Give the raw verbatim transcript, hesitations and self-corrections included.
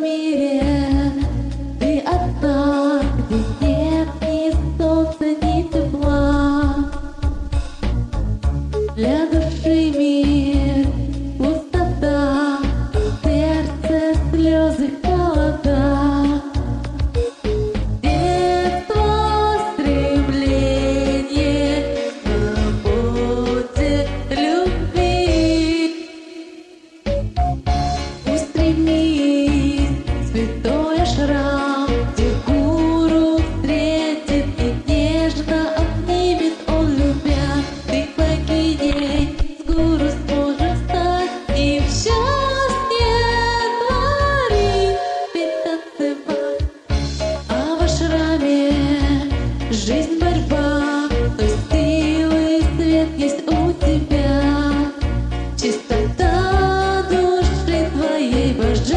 мире ты одна, где нет ни солнца, ни тепла. Для души мир пустота, в сердце слезы, холода. Детство, стремление к свободе, любви. Устремись, святой ашрам, где гуру встретит и нежно обнимет он, любя. Ты богиней с гуру сможешь стать и в счастье творить, ведь танцевать. А в ашраме жизнь, борьба, но силы и свет есть у тебя. Чистота души твоей, Боже.